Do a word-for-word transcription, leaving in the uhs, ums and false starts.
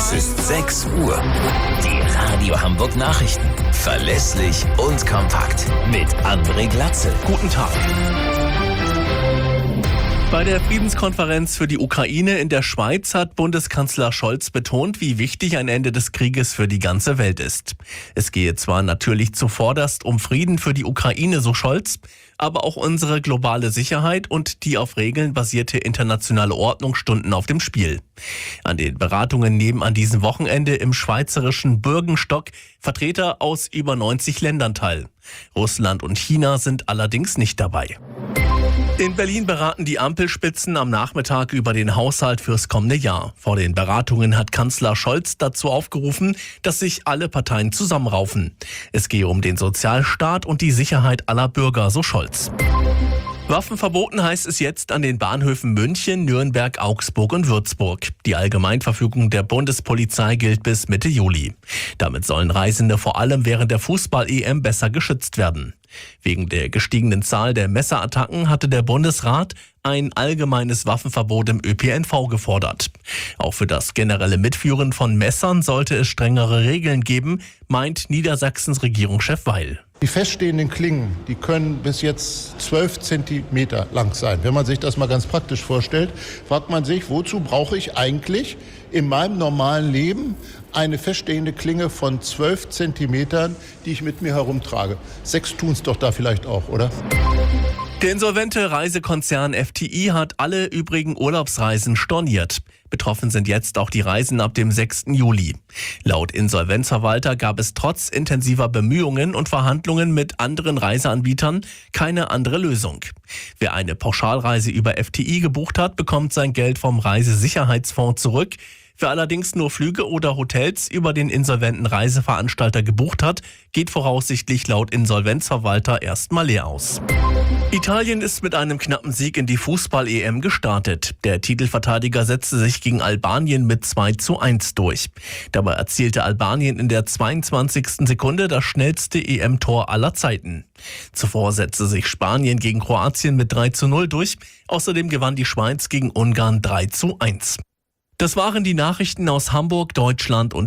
Es ist sechs Uhr. Die Radio Hamburg Nachrichten. Verlässlich und kompakt. Mit André Glatzel. Guten Tag. Bei der Friedenskonferenz für die Ukraine in der Schweiz hat Bundeskanzler Scholz betont, wie wichtig ein Ende des Krieges für die ganze Welt ist. Es gehe zwar natürlich zuvorderst um Frieden für die Ukraine, so Scholz, aber auch unsere globale Sicherheit und die auf Regeln basierte internationale Ordnung stunden auf dem Spiel. An den Beratungen nehmen an diesem Wochenende im schweizerischen Bürgenstock Vertreter aus über neunzig Ländern teil. Russland und China sind allerdings nicht dabei. In Berlin beraten die Ampelspitzen am Nachmittag über den Haushalt fürs kommende Jahr. Vor den Beratungen hat Kanzler Scholz dazu aufgerufen, dass sich alle Parteien zusammenraufen. Es gehe um den Sozialstaat und die Sicherheit aller Bürger, so Scholz. Waffen verboten heißt es jetzt an den Bahnhöfen München, Nürnberg, Augsburg und Würzburg. Die Allgemeinverfügung der Bundespolizei gilt bis Mitte Juli. Damit sollen Reisende vor allem während der Fußball-E M besser geschützt werden. Wegen der gestiegenen Zahl der Messerattacken hatte der Bundesrat ein allgemeines Waffenverbot im Ö P N V gefordert. Auch für das generelle Mitführen von Messern sollte es strengere Regeln geben, meint Niedersachsens Regierungschef Weil. Die feststehenden Klingen, die können bis jetzt zwölf Zentimeter lang sein. Wenn man sich das mal ganz praktisch vorstellt, fragt man sich, wozu brauche ich eigentlich in meinem normalen Leben eine feststehende Klinge von zwölf Zentimetern, die ich mit mir herumtrage? Sechs tun es doch da vielleicht auch, oder? Der insolvente Reisekonzern F T I hat alle übrigen Urlaubsreisen storniert. Betroffen sind jetzt auch die Reisen ab dem sechsten Juli. Laut Insolvenzverwalter gab es trotz intensiver Bemühungen und Verhandlungen mit anderen Reiseanbietern keine andere Lösung. Wer eine Pauschalreise über F T I gebucht hat, bekommt sein Geld vom Reisesicherheitsfonds zurück. Wer allerdings nur Flüge oder Hotels über den insolventen Reiseveranstalter gebucht hat, geht voraussichtlich laut Insolvenzverwalter erstmal leer aus. Italien ist mit einem knappen Sieg in die Fußball-E M gestartet. Der Titelverteidiger setzte sich gegen Albanien mit zwei zu eins durch. Dabei erzielte Albanien in der zweiundzwanzigsten Sekunde das schnellste E M-Tor aller Zeiten. Zuvor setzte sich Spanien gegen Kroatien mit drei zu null durch. Außerdem gewann die Schweiz gegen Ungarn drei zu eins. Das waren die Nachrichten aus Hamburg, Deutschland und